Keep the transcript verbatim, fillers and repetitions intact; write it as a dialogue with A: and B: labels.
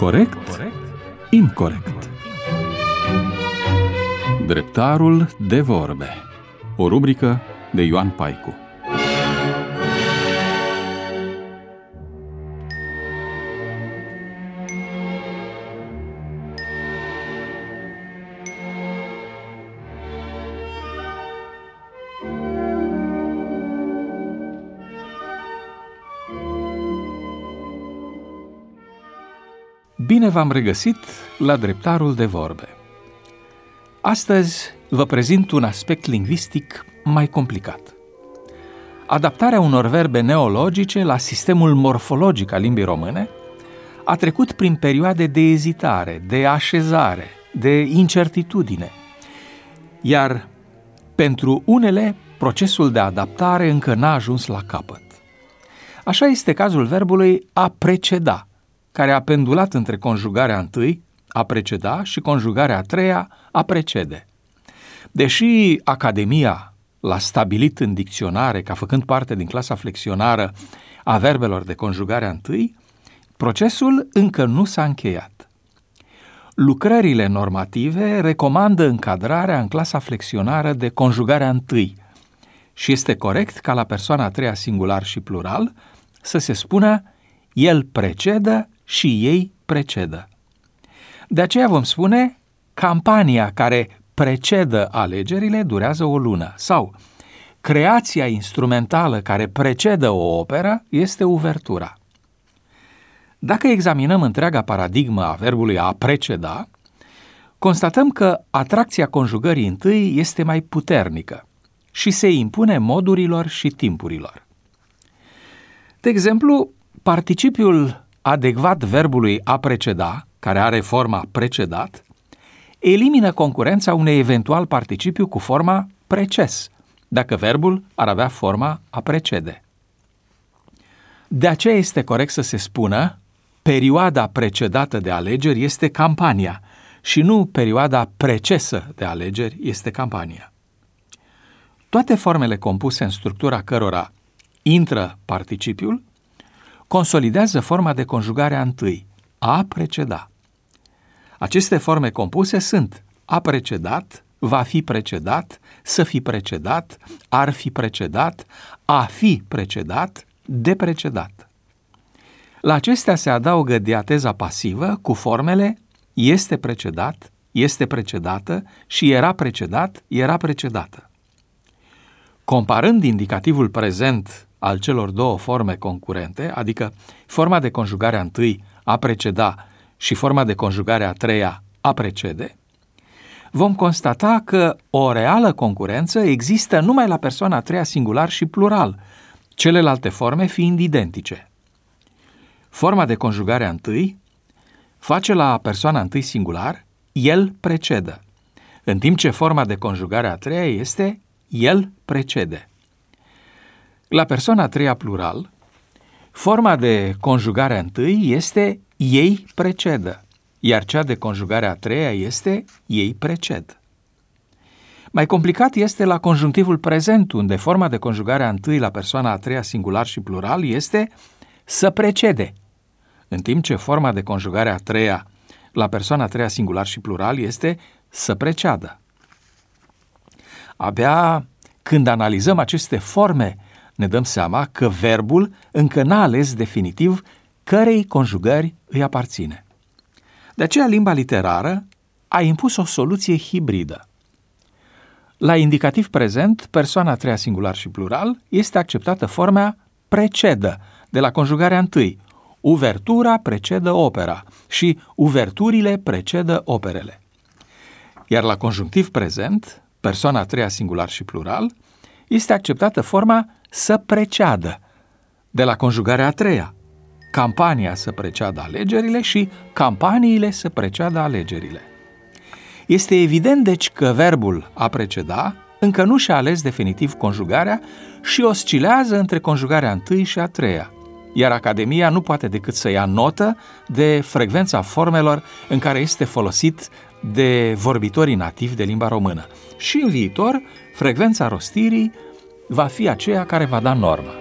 A: Corect? Incorect. Dreptarul de vorbe. O rubrică de Ioan Paicu. Bine v-am regăsit la Dreptarul de vorbe. Astăzi vă prezint un aspect lingvistic mai complicat. Adaptarea unor verbe neologice la sistemul morfologic al limbii române a trecut prin perioade de ezitare, de așezare, de incertitudine, iar pentru unele procesul de adaptare încă n-a ajuns la capăt. Așa este cazul verbului a preceda, care a pendulat între conjugarea întâi, a preceda, și conjugarea a treia, a precede. Deși Academia l-a stabilit în dicționare ca făcând parte din clasa flexionară a verbelor de conjugare a întâi, procesul încă nu s-a încheiat. Lucrările normative recomandă încadrarea în clasa flexionară de conjugarea întâi și este corect ca la persoana a treia singular și plural să se spună el precedă și ei precedă. De aceea vom spune campania care precedă alegerile durează o lună sau creația instrumentală care precedă o operă este uvertura. Dacă examinăm întreaga paradigmă a verbului a preceda, constatăm că atracția conjugării întâi este mai puternică și se impune modurilor și timpurilor. De exemplu, participiul adecvat verbului a preceda, care are forma precedat, elimină concurența unui eventual participiu cu forma preces, dacă verbul ar avea forma a precede. De aceea este corect să se spună perioada precedată de alegeri este campania și nu perioada precesă de alegeri este campania. Toate formele compuse în structura cărora intră participiul consolidează forma de conjugare a întâi, a preceda. Aceste forme compuse sunt a precedat, va fi precedat, să fi precedat, ar fi precedat, a fi precedat, de precedat. La acestea se adaugă diateza pasivă cu formele este precedat, este precedată și era precedat, era precedată. Comparând indicativul prezent al celor două forme concurente, adică forma de conjugare a întâi, a preceda, și forma de conjugare a treia, a precede, vom constata că o reală concurență există numai la persoana a treia singular și plural, celelalte forme fiind identice. Forma de conjugare a întâi face la persoana întâi singular, el precedă, în timp ce forma de conjugare a treia este el precede. La persoana a treia plural, forma de conjugare a întâi este ei precedă, iar cea de conjugare a treia este ei preced. Mai complicat este la conjunctivul prezent, unde forma de conjugare a întâi la persoana a treia singular și plural este să precede, în timp ce forma de conjugare a treia la persoana a treia singular și plural este să preceadă. Abia când analizăm aceste forme, ne dăm seama că verbul încă n-a ales definitiv cărei conjugări îi aparține. De aceea limba literară a impus o soluție hibridă. La indicativ prezent, persoana a treia singular și plural, este acceptată forma precedă, de la conjugarea întâi, uvertura precedă opera și uverturile precedă operele. Iar la conjunctiv prezent, persoana a treia singular și plural, este acceptată forma să preceadă, de la conjugarea a treia, campania să preceadă alegerile și campaniile să preceadă alegerile. Este evident, deci, că verbul a preceda încă nu și-a ales definitiv conjugarea și oscilează între conjugarea întâi și a treia, iar Academia nu poate decât să ia notă de frecvența formelor în care este folosit de vorbitorii nativi de limba română. Și în viitor, frecvența rostirii va fi aceea care va da norma.